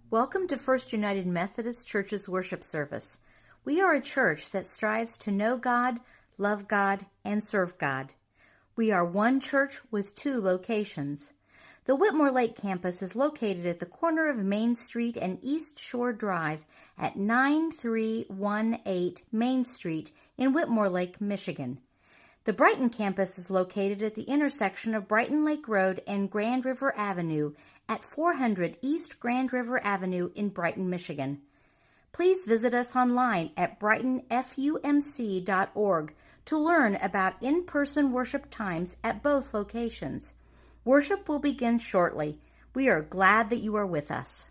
Welcome to First United Methodist Church's worship service. We are a church that strives to know God, love God, and serve God. We are one church with two locations. The Whitmore Lake campus is located at the corner of Main Street and East Shore Drive at 9318 Main Street in Whitmore Lake, Michigan. The Brighton campus is located at the intersection of Brighton Lake Road and Grand River Avenue at 400 East Grand River Avenue in Brighton, Michigan. Please visit us online at brightonfumc.org to learn about in-person worship times at both locations. Worship will begin shortly. We are glad that you are with us.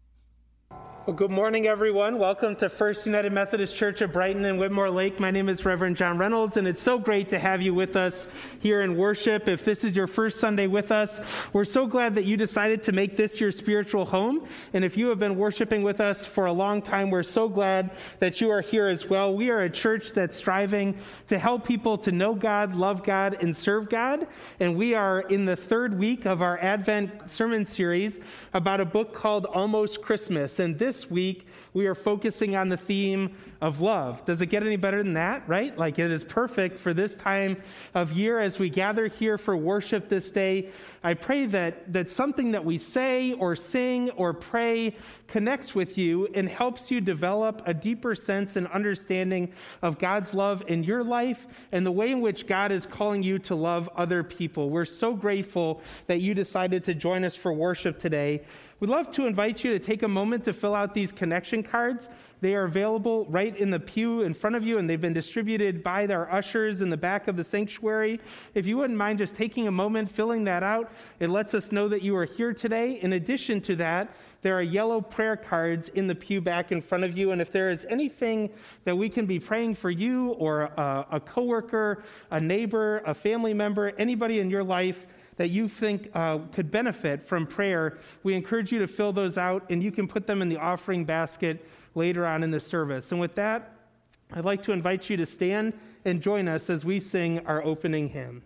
Well, good morning, everyone. Welcome to First United Methodist Church of Brighton and Whitmore Lake. My name is Reverend John Reynolds, and it's so great to have you with us here in worship. If this is your first Sunday with us, we're so glad that you decided to make this your spiritual home. And if you have been worshiping with us for a long time, we're so glad that you are here as well. We are a church that's striving to help people to know God, love God, and serve God. And we are in the third week of our Advent sermon series about a book called Almost Christmas. And this week, we are focusing on the theme of love. Does it get any better than that, right? Like, it is perfect for this time of year as we gather here for worship this day. I pray that something that we say or sing or pray connects with you and helps you develop a deeper sense and understanding of God's love in your life and the way in which God is calling you to love other people. We're so grateful that you decided to join us for worship today. We'd love to invite you to take a moment to fill out these connection cards. They are available right in the pew in front of you, and they've been distributed by our ushers in the back of the sanctuary. If you wouldn't mind just taking a moment, filling that out, it lets us know that you are here today. In addition to that, there are yellow prayer cards in the pew back in front of you, and if there is anything that we can be praying for you or a coworker, a neighbor, a family member, anybody in your life that you think could benefit from prayer, we encourage you to fill those out, and you can put them in the offering basket later on in the service. And with that, I'd like to invite you to stand and join us as we sing our opening hymn.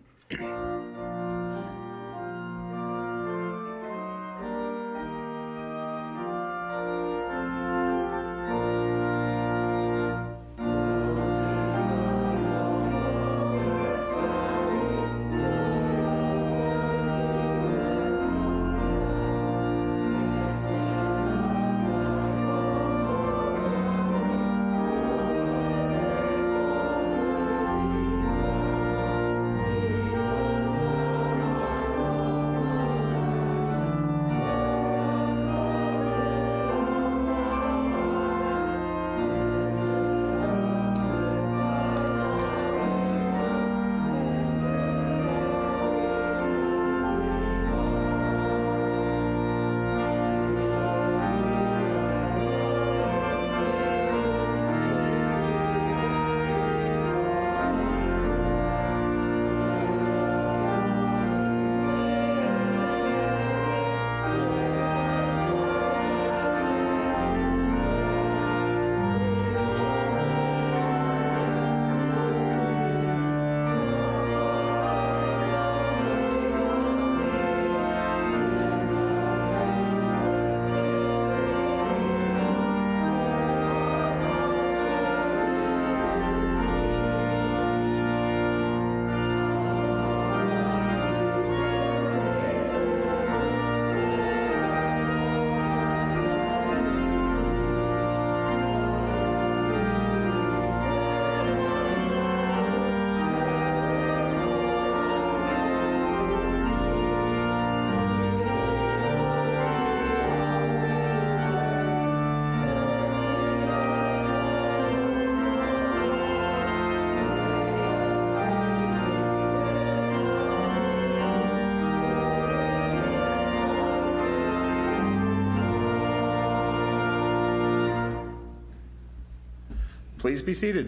Please be seated.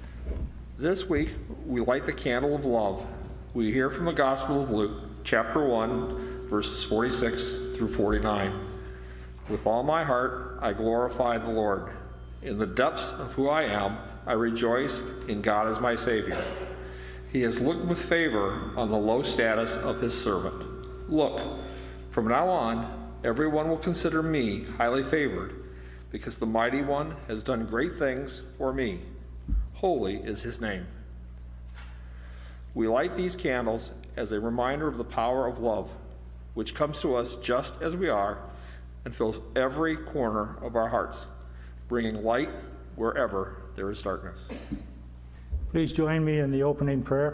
This week, we light the candle of love. We hear from the Gospel of Luke, chapter 1, verses 46 through 49. With all my heart, I glorify the Lord. In the depths of who I am, I rejoice in God as my Savior. He has looked with favor on the low status of his servant. Look, from now on, everyone will consider me highly favored, because the Mighty One has done great things for me. Holy is his name. We light these candles as a reminder of the power of love, which comes to us just as we are and fills every corner of our hearts, bringing light wherever there is darkness. Please join me in the opening prayer.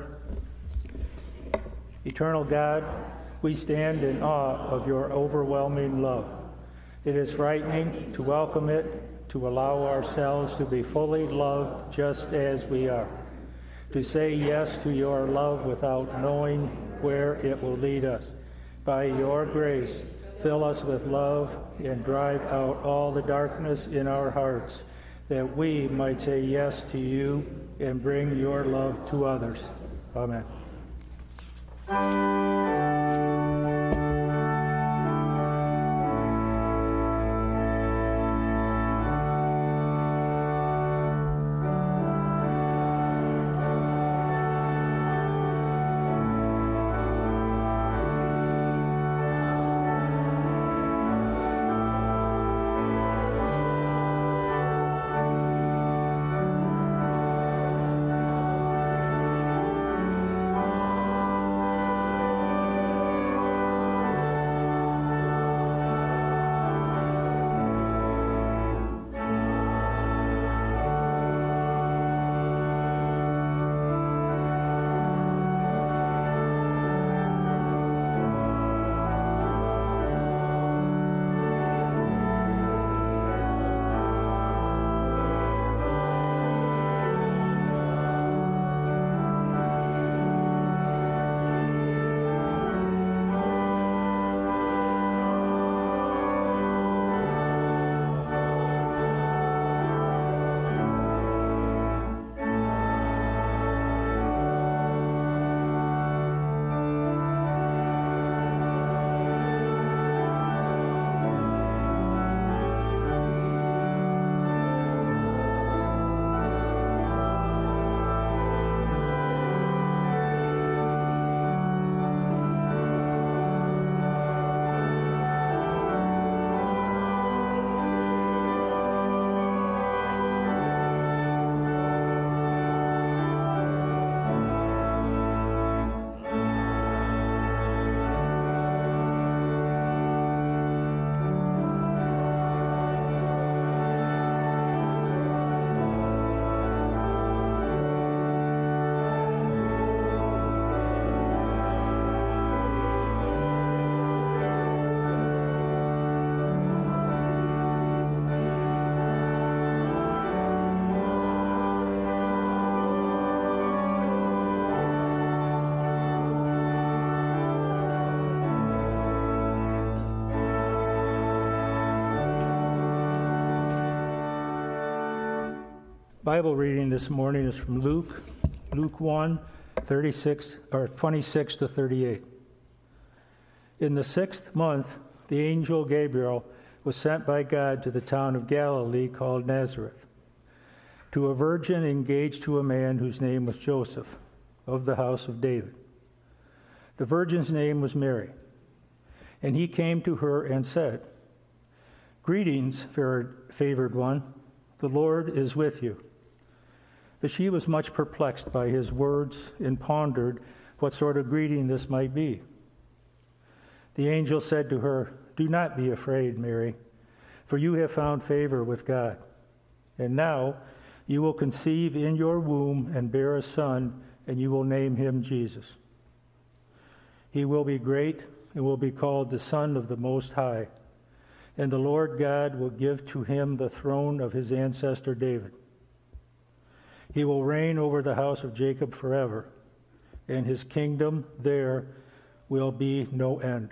Eternal God, we stand in awe of your overwhelming love. It is frightening to welcome it, to allow ourselves to be fully loved just as we are, to say yes to your love without knowing where it will lead us. By your grace, fill us with love and drive out all the darkness in our hearts, that we might say yes to you and bring your love to others. Amen. Bible reading this morning is from Luke 1, 26 to 38. In the 6th month, the angel Gabriel was sent by God to the town of Galilee called Nazareth, to a virgin engaged to a man whose name was Joseph, of the house of David. The virgin's name was Mary, and he came to her and said, "Greetings, favored one, the Lord is with you." But she was much perplexed by his words and pondered what sort of greeting this might be. The angel said to her, "Do not be afraid, Mary, for you have found favor with God. And now you will conceive in your womb and bear a son, and you will name him Jesus. He will be great and will be called the Son of the Most High. And the Lord God will give to him the throne of his ancestor David. He will reign over the house of Jacob forever, and his kingdom there will be no end."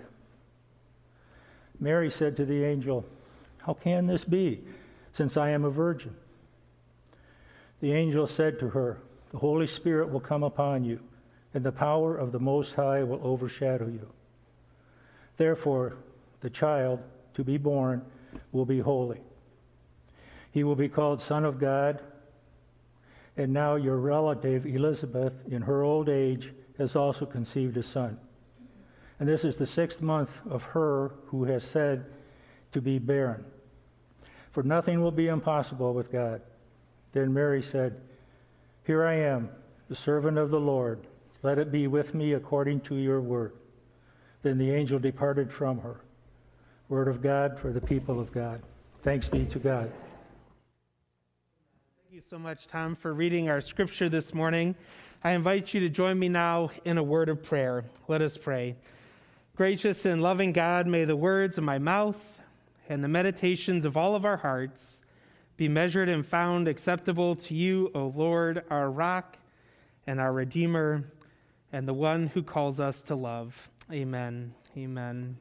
Mary said to the angel, "How can this be, since I am a virgin?" The angel said to her, "The Holy Spirit will come upon you, and the power of the Most High will overshadow you. Therefore, the child to be born will be holy. He will be called Son of God. And now your relative Elizabeth, in her old age, has also conceived a son. and this is the 6th month of her who has said to be barren. For nothing will be impossible with God. Then Mary said, Here I am, the servant of the Lord. Let it be with me according to your word. Then the angel departed from her. Word of God for the people of God. Thanks be to God. Thank you so much, Tom, for reading our scripture this morning. I invite you to join me now in a word of prayer. Let us pray. Gracious and loving God, may the words of my mouth and the meditations of all of our hearts be measured and found acceptable to you, O Lord, our rock and our Redeemer, and the one who calls us to love. Amen. Amen.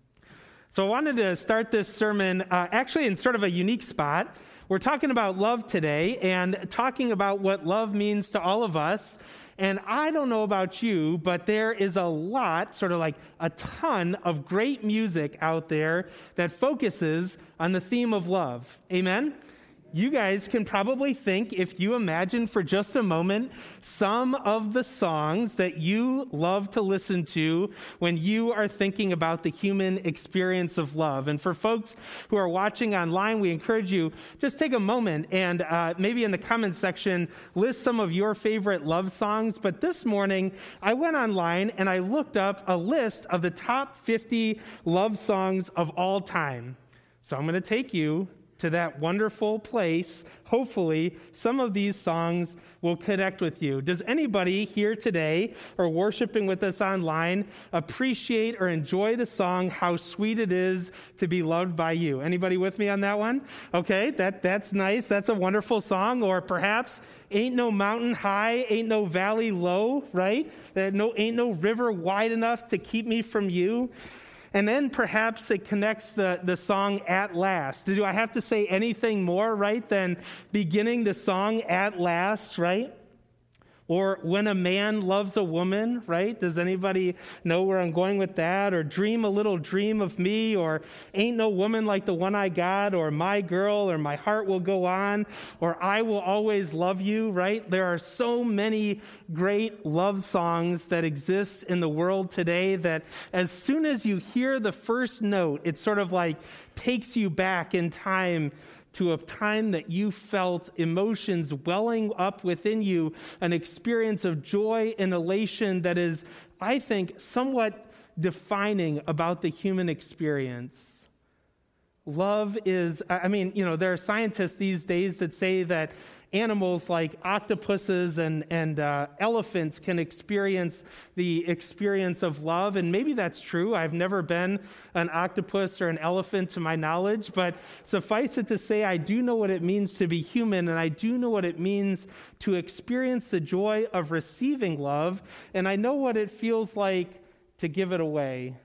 So I wanted to start this sermon actually in sort of a unique spot. We're talking about love today and talking about what love means to all of us. And I don't know about you, but there is a lot, sort of like a ton of great music out there that focuses on the theme of love. Amen? You guys can probably think, if you imagine for just a moment, some of the songs that you love to listen to when you are thinking about the human experience of love. And for folks who are watching online, we encourage you, just take a moment and maybe in the comments section, list some of your favorite love songs. But this morning, I went online and I looked up a list of the top 50 love songs of all time. So I'm going to take you to that wonderful place. Hopefully, some of these songs will connect with you. Does anybody here today or worshiping with us online appreciate or enjoy the song, How Sweet It Is to Be Loved by You? Anybody with me on that one? Okay, that's nice. That's a wonderful song. Or perhaps, Ain't No Mountain High, Ain't No Valley Low, right? Ain't no river wide enough to keep me from you. And then perhaps it connects the song At Last. Do I have to say anything more, right, than beginning the song At Last, right? Or When a Man Loves a Woman, right? Does anybody know where I'm going with that? Or Dream a Little Dream of Me, or Ain't No Woman Like the One I Got, or My Girl, or My Heart Will Go On, or I Will Always Love You, right? There are so many great love songs that exist in the world today that as soon as you hear the first note, it sort of like takes you back in time to a time that you felt emotions welling up within you, an experience of joy and elation that is, I think, somewhat defining about the human experience. Love is, there are scientists these days that say that animals like octopuses and elephants can experience the experience of love, and maybe that's true. I've never been an octopus or an elephant to my knowledge, but suffice it to say, I do know what it means to be human, and I do know what it means to experience the joy of receiving love, and I know what it feels like to give it away.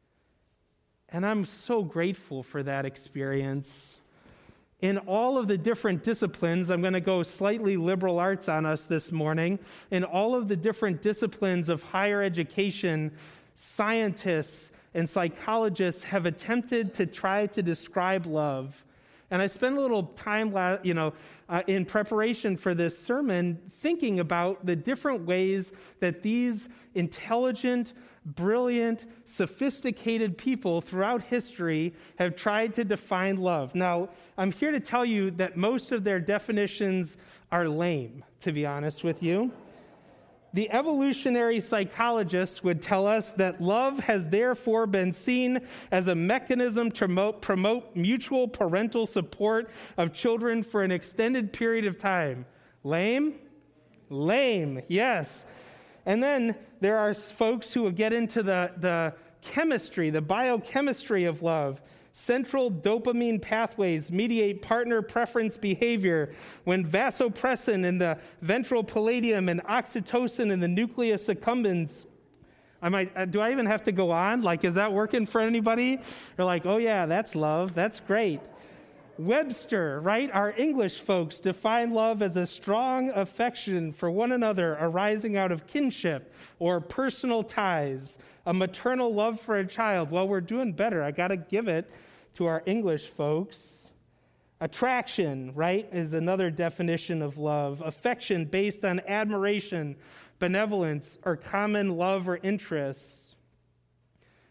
And I'm so grateful for that experience. In all of the different disciplines, I'm going to go slightly liberal arts on us this morning. In all of the different disciplines of higher education, scientists and psychologists have attempted to try to describe love. And I spent a little time, in preparation for this sermon, thinking about the different ways that these intelligent, brilliant, sophisticated people throughout history have tried to define love. Now, I'm here to tell you that most of their definitions are lame, to be honest with you. The evolutionary psychologists would tell us that love has therefore been seen as a mechanism to promote mutual parental support of children for an extended period of time. Lame? Lame, yes. And then there are folks who will get into the chemistry, the biochemistry of love. Central dopamine pathways mediate partner preference behavior when vasopressin in the ventral pallidum and oxytocin in the nucleus accumbens. Do I even have to go on? Is that working for anybody? They're like, oh yeah, that's love. That's great. Webster, right? Our English folks define love as a strong affection for one another arising out of kinship or personal ties, a maternal love for a child. Well, we're doing better. I got to give it to our English folks. Attraction, right, is another definition of love. Affection based on admiration, benevolence, or common love or interests.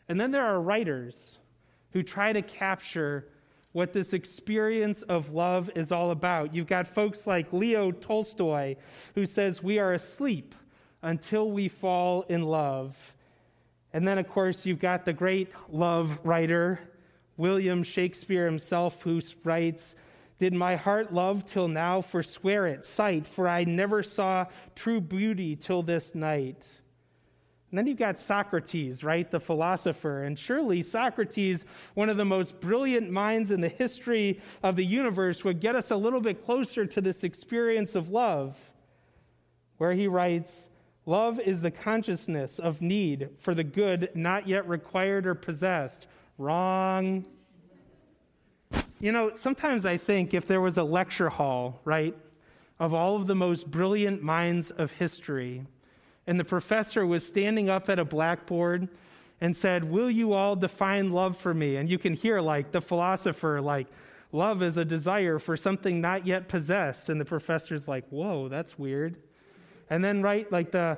And then there are writers who try to capture what this experience of love is all about. You've got folks like Leo Tolstoy, who says we are asleep until we fall in love. And then, of course, you've got the great love writer, William Shakespeare himself, who writes, "Did my heart love till now, forswear it, sight, for I never saw true beauty till this night." And then you've got Socrates, right, the philosopher. And surely Socrates, one of the most brilliant minds in the history of the universe, would get us a little bit closer to this experience of love, where he writes, "Love is the consciousness of need for the good not yet required or possessed." Wrong. You know, sometimes I think if there was a lecture hall, right, of all of the most brilliant minds of history, and the professor was standing up at a blackboard and said, "Will you all define love for me?" And you can hear, like, the philosopher, like, "Love is a desire for something not yet possessed." And the professor's like, "Whoa, that's weird." And then, right, like the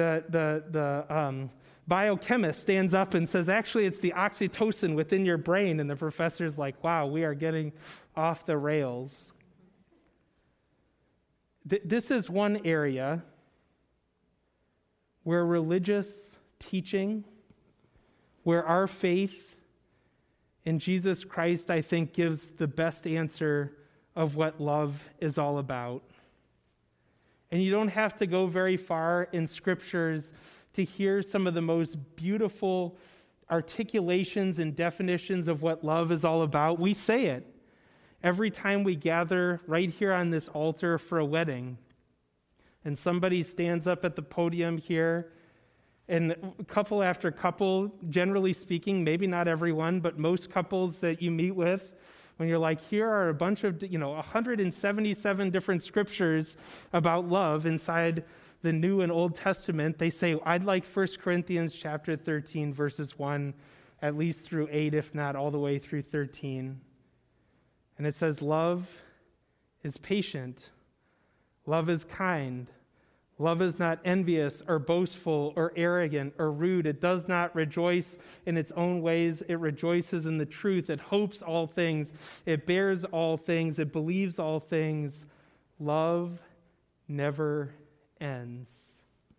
biochemist stands up and says, "Actually, it's the oxytocin within your brain." And the professor's like, "Wow, we are getting off the rails." This is one area where religious teaching, where our faith in Jesus Christ, I think, gives the best answer of what love is all about. And you don't have to go very far in scriptures to hear some of the most beautiful articulations and definitions of what love is all about. We say it every time we gather right here on this altar for a wedding. And somebody stands up at the podium here, and couple after couple, generally speaking, maybe not everyone, but most couples that you meet with, when you're like, here are a bunch of, 177 different scriptures about love inside the New and Old Testament, they say, "I'd like 1 Corinthians chapter 13, verses 1, at least through 8, if not all the way through 13. And it says, "Love is patient. Love is kind. Love is not envious or boastful or arrogant or rude. It does not rejoice in its own ways. It rejoices in the truth. It hopes all things. It bears all things. It believes all things. Love never ends."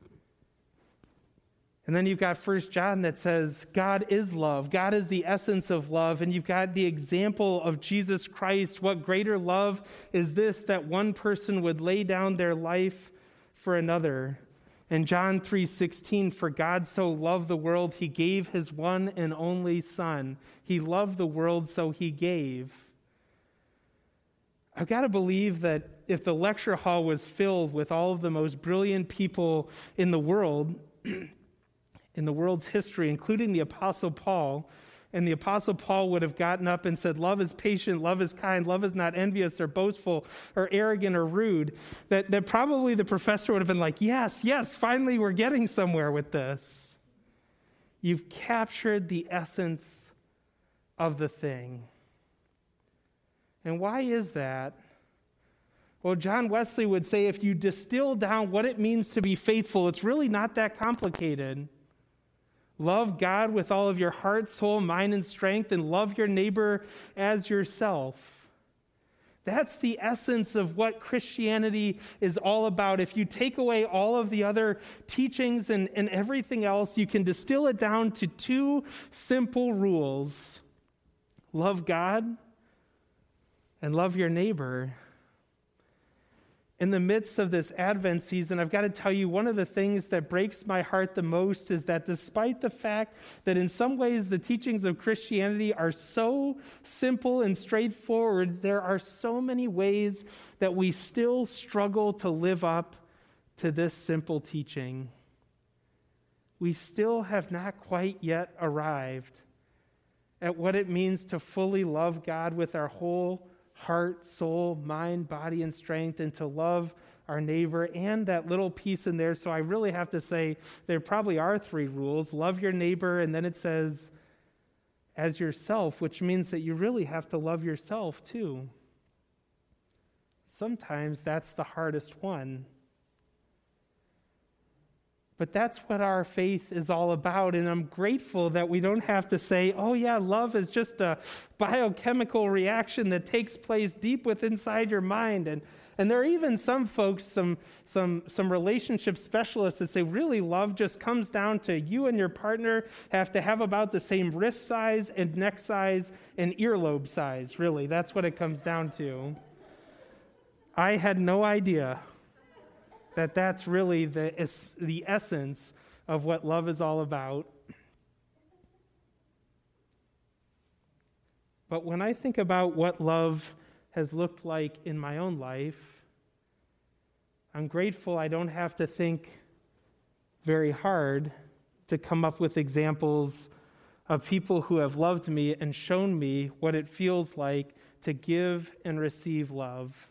And then you've got 1 John that says, God is love. God is the essence of love. And you've got the example of Jesus Christ. What greater love is this, that one person would lay down their life for another? In John 3:16, "For God so loved the world, he gave his one and only Son." He loved the world, so he gave. I've got to believe that if the lecture hall was filled with all of the most brilliant people in the world, in the world's history, including the Apostle Paul, and the Apostle Paul would have gotten up and said, "Love is patient, love is kind, love is not envious or boastful or arrogant or rude," that probably the professor would have been like, yes, finally we're getting somewhere with this. You've captured the essence of the thing. And why is that? Well, John Wesley would say if you distill down what it means to be faithful, it's really not that complicated. Love God with all of your heart, soul, mind, and strength, and love your neighbor as yourself. That's the essence of what Christianity is all about. If you take away all of the other teachings and everything else, you can distill it down to two simple rules. Love God and love your neighbor. In the midst of this Advent season, I've got to tell you, one of the things that breaks my heart the most is that despite the fact that in some ways the teachings of Christianity are so simple and straightforward, there are so many ways that we still struggle to live up to this simple teaching. We still have not quite yet arrived at what it means to fully love God with our whole heart, soul, mind, body, and strength, and to love our neighbor, and that little piece in there. So I really have to say there probably are three rules. Love your neighbor, and then it says as yourself, which means that you really have to love yourself too. Sometimes that's the hardest one. But that's what our faith is all about, and I'm grateful that we don't have to say, oh yeah, love is just a biochemical reaction that takes place deep within inside your mind. And there are even some folks, some relationship specialists that say, really, love just comes down to you and your partner have to have about the same wrist size and neck size and earlobe size, really. That's what it comes down to. I had no idea that that's really the essence of what love is all about. But when I think about what love has looked like in my own life, I'm grateful I don't have to think very hard to come up with examples of people who have loved me and shown me what it feels like to give and receive love.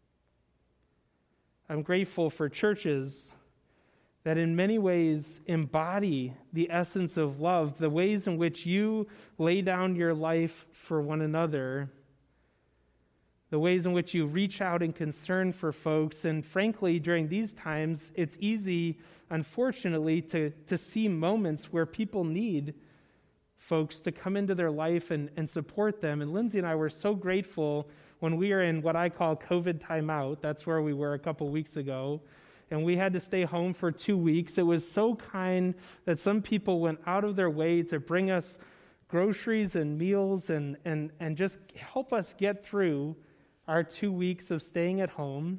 I'm grateful for churches that in many ways embody the essence of love, the ways in which you lay down your life for one another, the ways in which you reach out in concern for folks. And frankly, during these times, it's easy, unfortunately, to see moments where people need folks to come into their life and support them. And Lindsay and I were so grateful when we were in what I call COVID timeout. That's where we were a couple weeks ago. And we had to stay home for 2 weeks. It was so kind that some people went out of their way to bring us groceries and meals and just help us get through our 2 weeks of staying at home.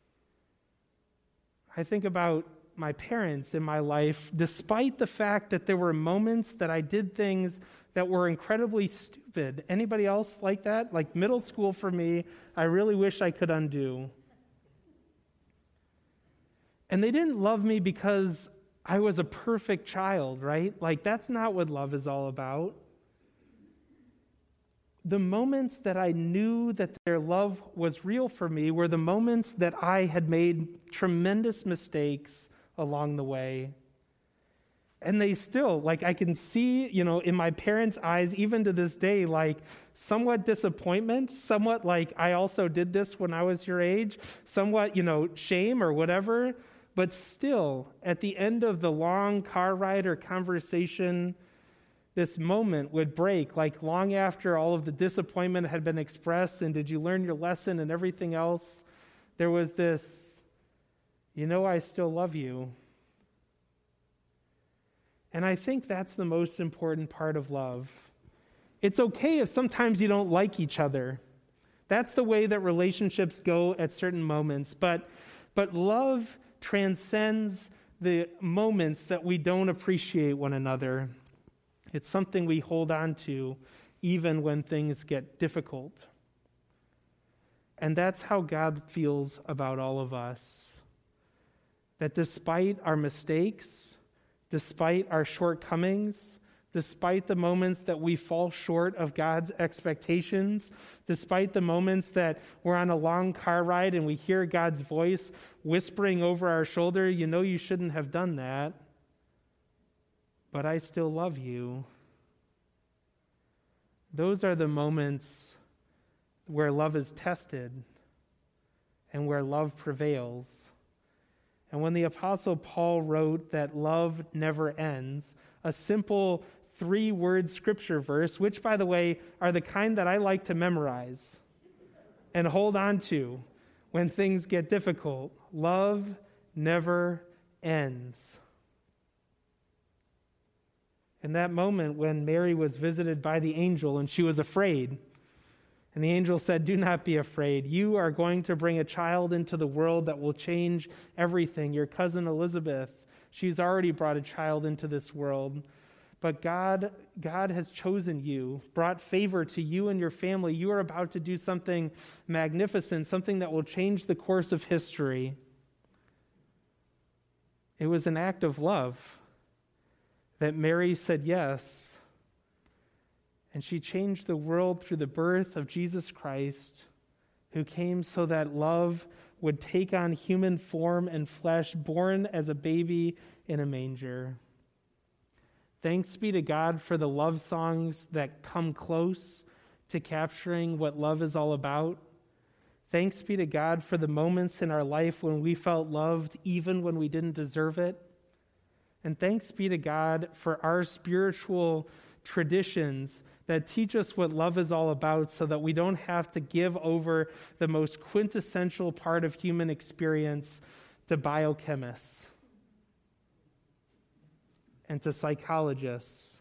I think about my parents in my life, despite the fact that there were moments that I did things that were incredibly stupid. Anybody else like that? Like middle school for me, I really wish I could undo. And they didn't love me because I was a perfect child, right? Like that's not what love is all about. The moments that I knew that their love was real for me were the moments that I had made tremendous mistakes along the way. And they still, like I can see, in my parents' eyes, even to this day, like somewhat disappointment, somewhat like I also did this when I was your age, somewhat, shame or whatever. But still, at the end of the long car ride or conversation, this moment would break, like long after all of the disappointment had been expressed and did you learn your lesson and everything else, there was this, I still love you. And I think that's the most important part of love. It's okay if sometimes you don't like each other. That's the way that relationships go at certain moments. But love transcends the moments that we don't appreciate one another. It's something we hold on to even when things get difficult. And that's how God feels about all of us. That despite our mistakes, despite our shortcomings, despite the moments that we fall short of God's expectations, despite the moments that we're on a long car ride and we hear God's voice whispering over our shoulder, you shouldn't have done that, but I still love you. Those are the moments where love is tested and where love prevails. And when the Apostle Paul wrote that love never ends, a simple 3-word scripture verse, which, by the way, are the kind that I like to memorize and hold on to when things get difficult. Love never ends. In that moment when Mary was visited by the angel and she was afraid, and the angel said, "Do not be afraid. You are going to bring a child into the world that will change everything. Your cousin Elizabeth, she's already brought a child into this world. But God has chosen you, brought favor to you and your family. You are about to do something magnificent, something that will change the course of history." It was an act of love that Mary said yes. And she changed the world through the birth of Jesus Christ, who came so that love would take on human form and flesh, born as a baby in a manger. Thanks be to God for the love songs that come close to capturing what love is all about. Thanks be to God for the moments in our life when we felt loved even when we didn't deserve it. And thanks be to God for our spiritual traditions that teach us what love is all about so that we don't have to give over the most quintessential part of human experience to biochemists and to psychologists.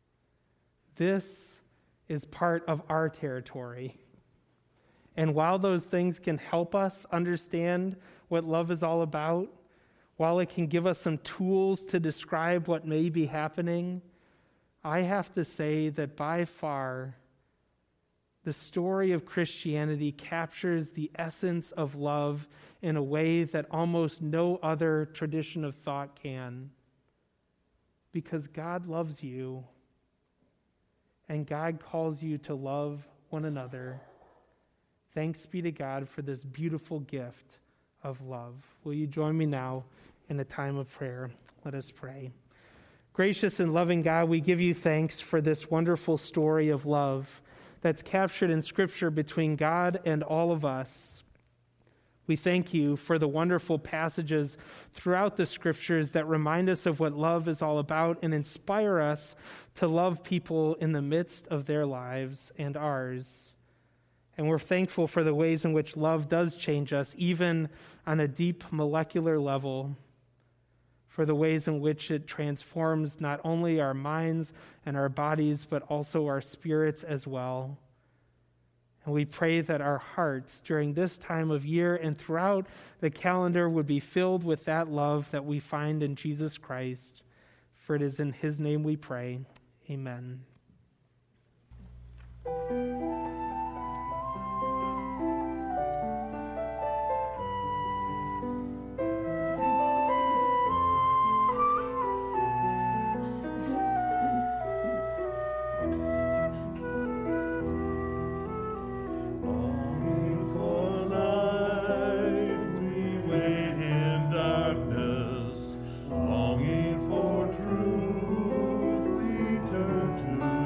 This is part of our territory. And while those things can help us understand what love is all about, while it can give us some tools to describe what may be happening, I have to say that by far, the story of Christianity captures the essence of love in a way that almost no other tradition of thought can. Because God loves you, and God calls you to love one another. Thanks be to God for this beautiful gift of love. Will you join me now in a time of prayer? Let us pray. Gracious and loving God, we give you thanks for this wonderful story of love that's captured in Scripture between God and all of us. We thank you for the wonderful passages throughout the Scriptures that remind us of what love is all about and inspire us to love people in the midst of their lives and ours. And we're thankful for the ways in which love does change us, even on a deep molecular level, for the ways in which it transforms not only our minds and our bodies, but also our spirits as well. And we pray that our hearts during this time of year and throughout the calendar would be filled with that love that we find in Jesus Christ. For it is in his name we pray. Amen. Longing for truth, we turn to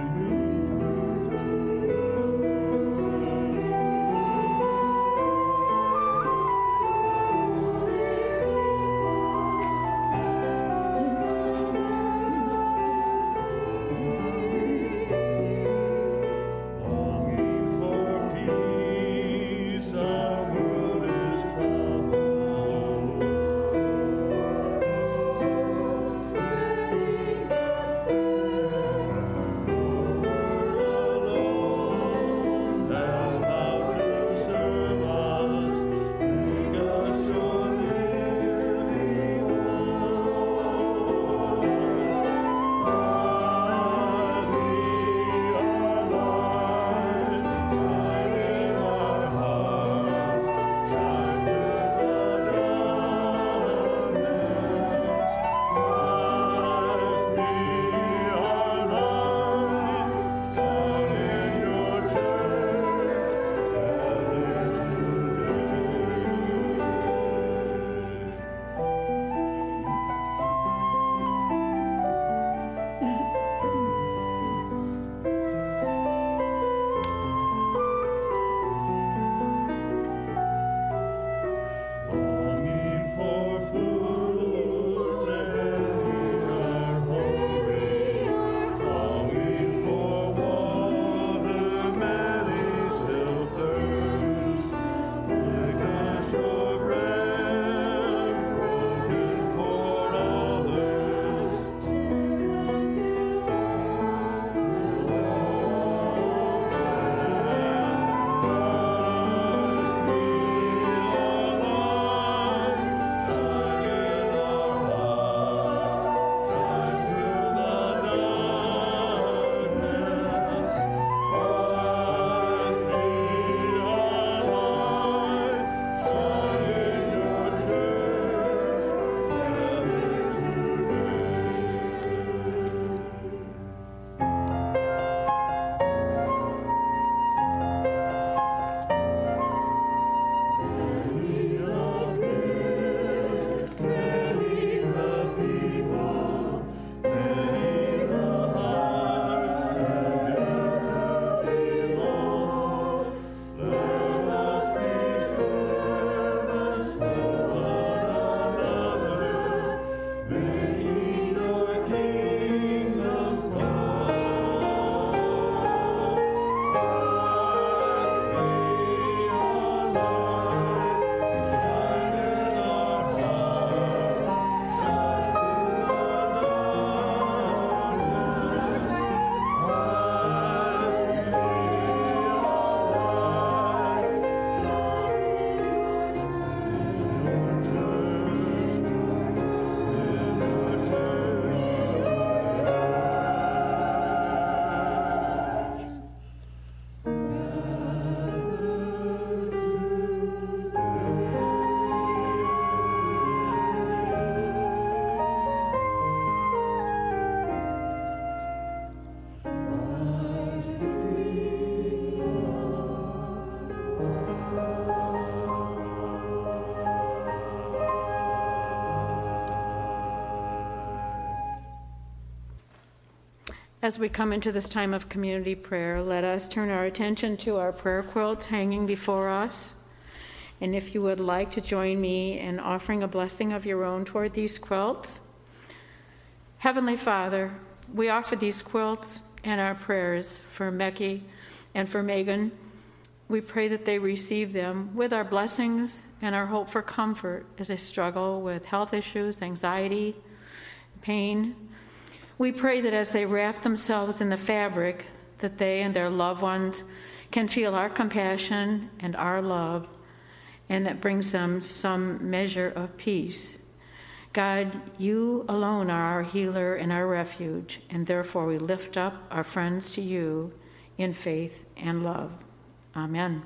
As we come into this time of community prayer, let us turn our attention to our prayer quilts hanging before us. And if you would like to join me in offering a blessing of your own toward these quilts. Heavenly Father, we offer these quilts and our prayers for Mecky and for Megan. We pray that they receive them with our blessings and our hope for comfort as they struggle with health issues, anxiety, pain. We pray that as they wrap themselves in the fabric, that they and their loved ones can feel our compassion and our love, and that brings them some measure of peace. God, you alone are our healer and our refuge, and therefore we lift up our friends to you in faith and love. Amen.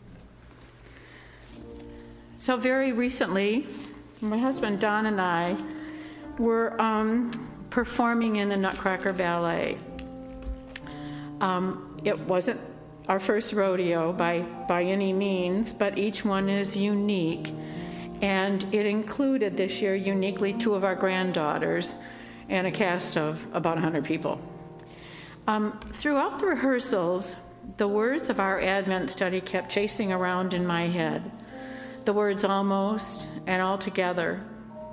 So very recently, my husband Don and I were performing in the Nutcracker Ballet. It wasn't our first rodeo by any means, but each one is unique. And it included this year uniquely 2 of our granddaughters and a cast of about 100 people. Throughout the rehearsals, the words of our Advent study kept chasing around in my head. The words almost and altogether.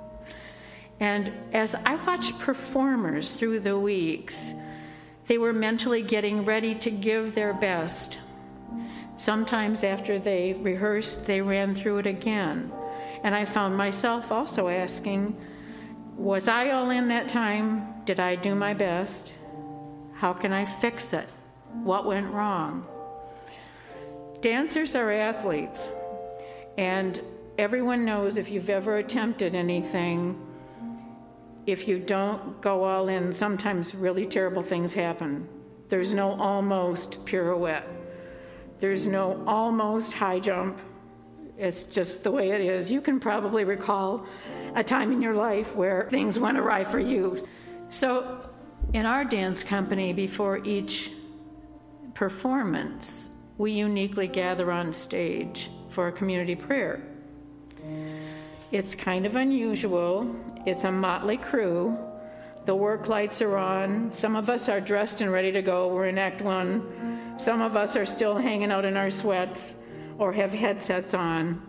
And as I watched performers through the weeks, they were mentally getting ready to give their best. Sometimes after they rehearsed, they ran through it again. And I found myself also asking, was I all in that time? Did I do my best? How can I fix it? What went wrong? Dancers are athletes, and everyone knows if you've ever attempted anything, if you don't go all in, sometimes really terrible things happen. There's no almost pirouette. There's no almost high jump. It's just the way it is. You can probably recall a time in your life where things went awry for you. So in our dance company, before each performance, we uniquely gather on stage for a community prayer. It's kind of unusual. It's a motley crew. The work lights are on. Some of us are dressed and ready to go. We're in Act 1. Some of us are still hanging out in our sweats or have headsets on.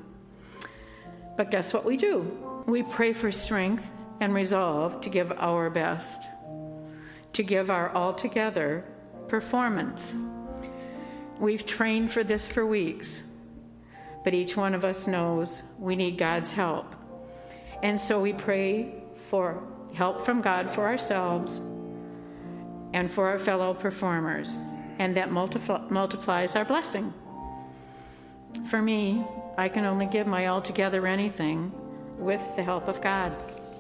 But guess what we do? We pray for strength and resolve to give our best, to give our all-together performance. We've trained for this for weeks, but each one of us knows we need God's help. And so we pray for help from God for ourselves and for our fellow performers, and that multiplies our blessing. For me, I can only give my altogether anything with the help of God.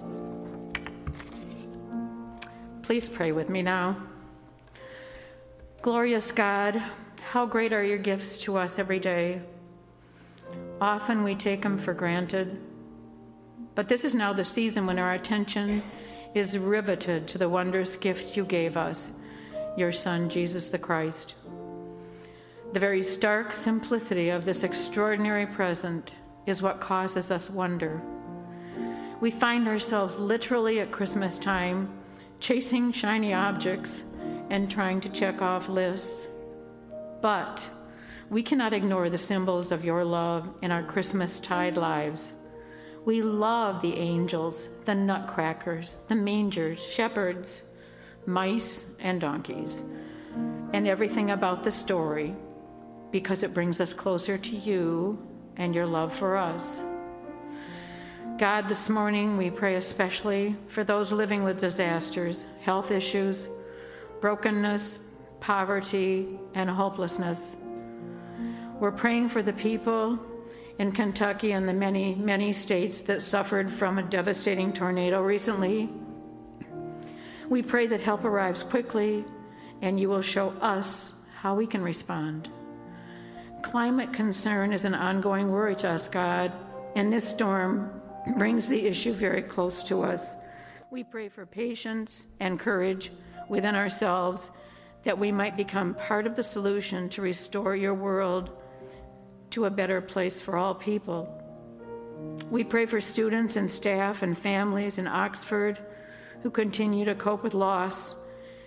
Please pray with me now. Glorious God, how great are your gifts to us every day. Often we take them for granted, but this is now the season when our attention is riveted to the wondrous gift you gave us, your Son, Jesus the Christ. The very stark simplicity of this extraordinary present is what causes us wonder. We find ourselves literally at Christmas time chasing shiny objects and trying to check off lists. But we cannot ignore the symbols of your love in our Christmas-tide lives. We love the angels, the nutcrackers, the mangers, shepherds, mice, and donkeys, and everything about the story, because it brings us closer to you and your love for us. God, this morning we pray especially for those living with disasters, health issues, brokenness, poverty, and hopelessness. We're praying for the people in Kentucky and the many, many states that suffered from a devastating tornado recently. We pray that help arrives quickly and you will show us how we can respond. Climate concern is an ongoing worry to us, God, and this storm brings the issue very close to us. We pray for patience and courage within ourselves that we might become part of the solution to restore your world to a better place for all people. We pray for students and staff and families in Oxford who continue to cope with loss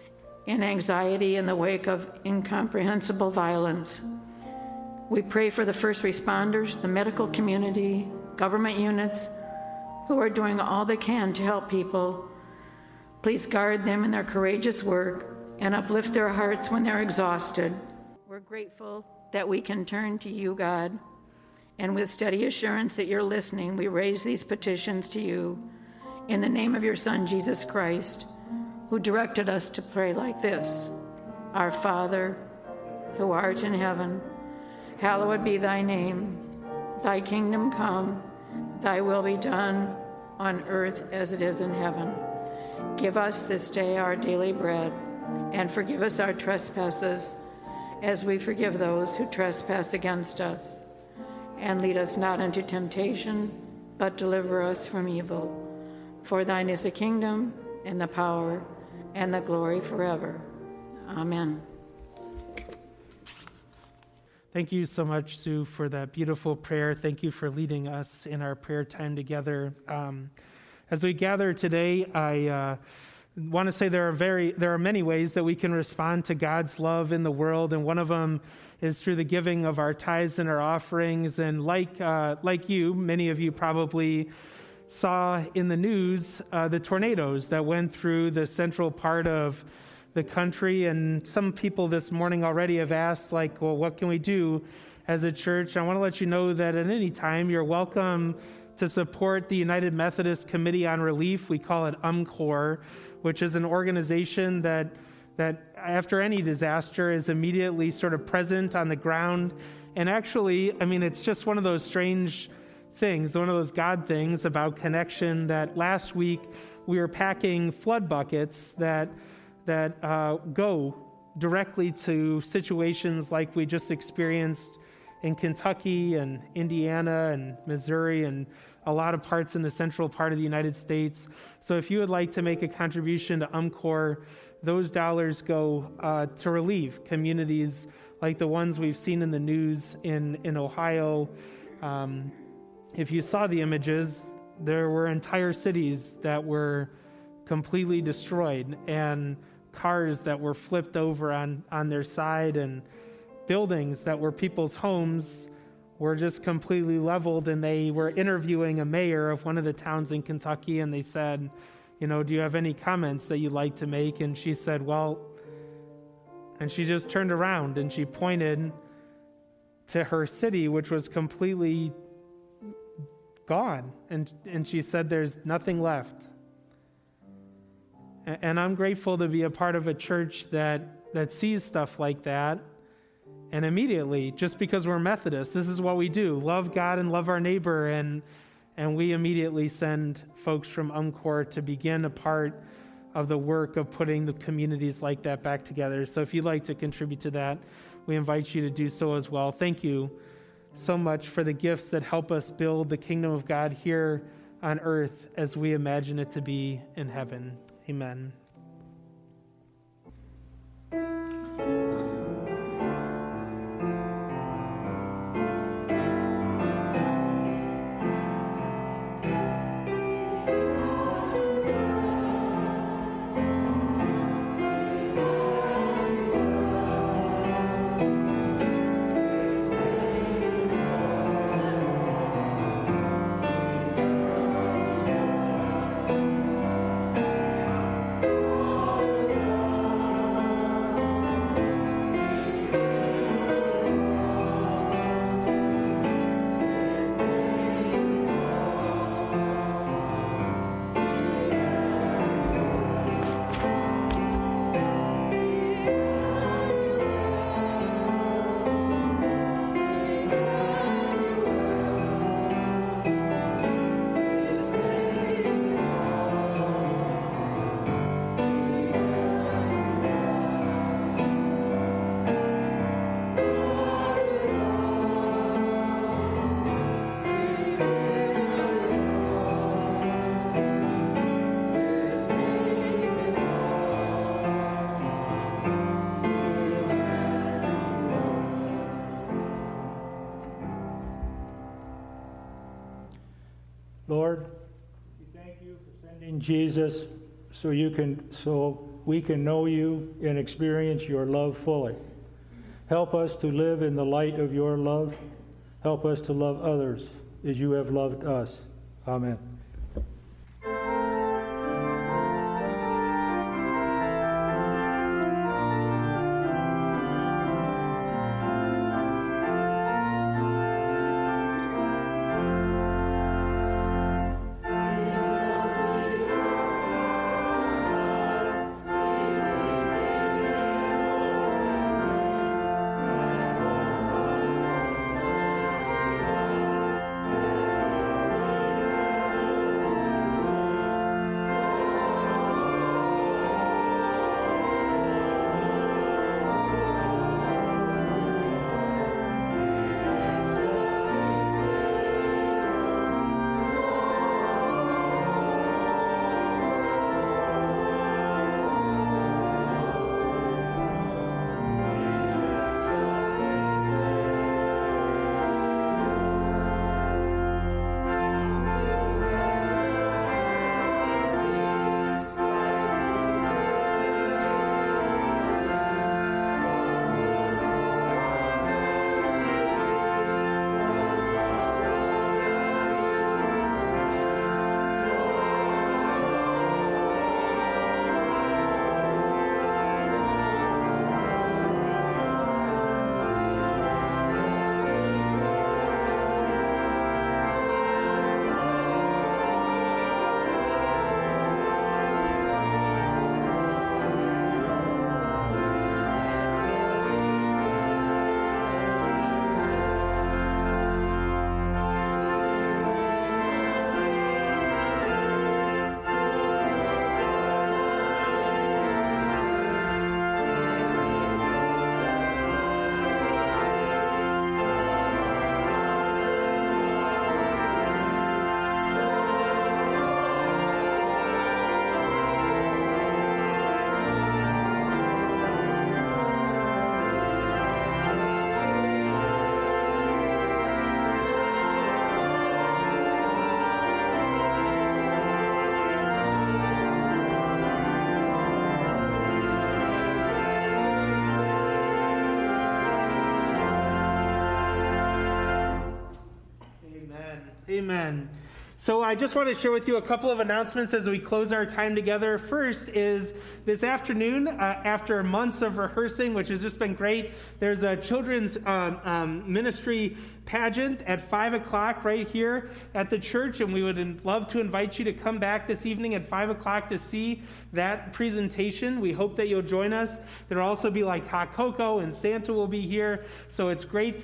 and anxiety in the wake of incomprehensible violence. We pray for the first responders, the medical community, government units who are doing all they can to help people. Please guard them in their courageous work and uplift their hearts when they're exhausted. We're grateful that we can turn to you, God, and with steady assurance that you're listening, we raise these petitions to you in the name of your Son, Jesus Christ, who directed us to pray like this. Our Father, who art in heaven, hallowed be thy name. Thy kingdom come, thy will be done on earth as it is in heaven. Give us this day our daily bread, and forgive us our trespasses, as we forgive those who trespass against us. And lead us not into temptation, but deliver us from evil. For thine is the kingdom, and the power, and the glory forever. Amen. Thank you so much, Sue, for that beautiful prayer. Thank you for leading us in our prayer time together. As we gather today, I want to say there are many ways that we can respond to God's love in the world, and one of them is through the giving of our tithes and our offerings. And like you, many of you probably saw in the news the tornadoes that went through the central part of the country. And some people this morning already have asked, well, what can we do as a church? I want to let you know that at any time you're welcome to support the United Methodist Committee on Relief. We call it UMCOR, which is an organization that after any disaster is immediately sort of present on the ground. And actually, it's just one of those strange things, one of those God things about connection, that last week we were packing flood buckets that go directly to situations like we just experienced in Kentucky and Indiana and Missouri and a lot of parts in the central part of the United States. So if you would like to make a contribution to UMCOR, those dollars go to relieve communities like the ones we've seen in the news in Ohio. If you saw the images, there were entire cities that were completely destroyed, and cars that were flipped over on their side, and buildings that were people's homes were just completely leveled. And they were interviewing a mayor of one of the towns in Kentucky, and they said, do you have any comments that you'd like to make? And she said, well, and she just turned around and she pointed to her city, which was completely gone. And she said, there's nothing left. And I'm grateful to be a part of a church that sees stuff like that. And immediately, just because we're Methodist, this is what we do: love God and love our neighbor. And we immediately send folks from UMCOR to begin a part of the work of putting the communities like that back together. So if you'd like to contribute to that, we invite you to do so as well. Thank you so much for the gifts that help us build the kingdom of God here on earth as we imagine it to be in heaven. Amen. Lord, we thank you for sending Jesus so we can know you and experience your love fully. Help us to live in the light of your love. Help us to love others as you have loved us. Amen. Amen. So I just want to share with you a couple of announcements as we close our time together. First is this afternoon, after months of rehearsing, which has just been great, there's a children's ministry pageant at 5 o'clock right here at the church, and we would love to invite you to come back this evening at 5 o'clock to see that presentation. We hope that you'll join us. There'll also be like hot cocoa, and Santa will be here, so it's great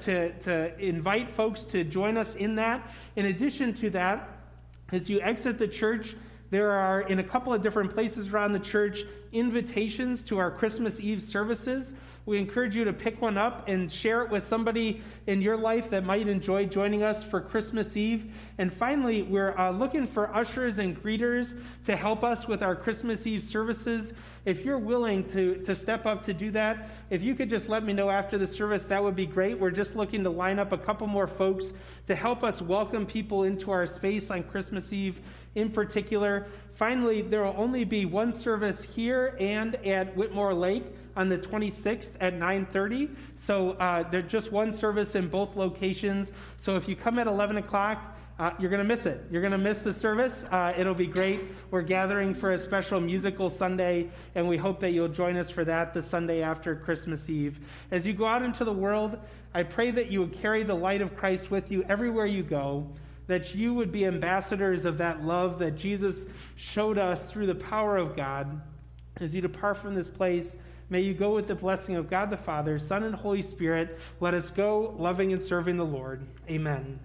to invite folks to join us in that. In addition to that, as you exit the church, there are, in a couple of different places around the church, invitations to our Christmas Eve services. We encourage you to pick one up and share it with somebody in your life that might enjoy joining us for Christmas Eve. And finally, we're looking for ushers and greeters to help us with our Christmas Eve services. If you're willing to step up to do that, if you could just let me know after the service, that would be great. We're just looking to line up a couple more folks to help us welcome people into our space on Christmas Eve in particular. Finally, there will only be one service here and at Whitmore Lake on the 26th at 9:30. So there's just one service in both locations. So if you come at 11 o'clock, you're going to miss it. You're going to miss the service. It'll be great. We're gathering for a special musical Sunday, and we hope that you'll join us for that the Sunday after Christmas Eve. As you go out into the world, I pray that you would carry the light of Christ with you everywhere you go, that you would be ambassadors of that love that Jesus showed us through the power of God. As you depart from this place, may you go with the blessing of God the Father, Son, and Holy Spirit. Let us go loving and serving the Lord. Amen.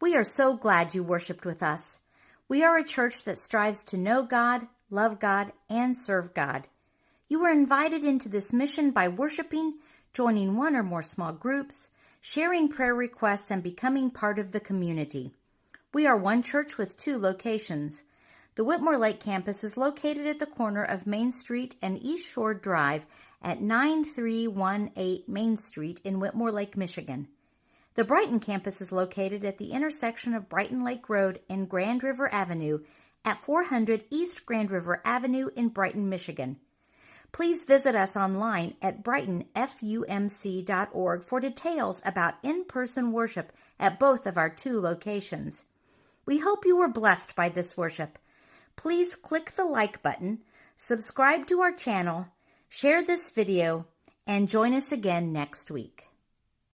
We are so glad you worshiped with us. We are a church that strives to know God, love God, and serve God. You were invited into this mission by worshiping, joining one or more small groups, sharing prayer requests, and becoming part of the community. We are one church with 2 locations. The Whitmore Lake campus is located at the corner of Main Street and East Shore Drive at 9318 Main Street in Whitmore Lake, Michigan. The Brighton campus is located at the intersection of Brighton Lake Road and Grand River Avenue at 400 East Grand River Avenue in Brighton, Michigan. Please visit us online at brightonfumc.org for details about in-person worship at both of our 2 locations. We hope you were blessed by this worship. Please click the like button, subscribe to our channel, share this video, and join us again next week.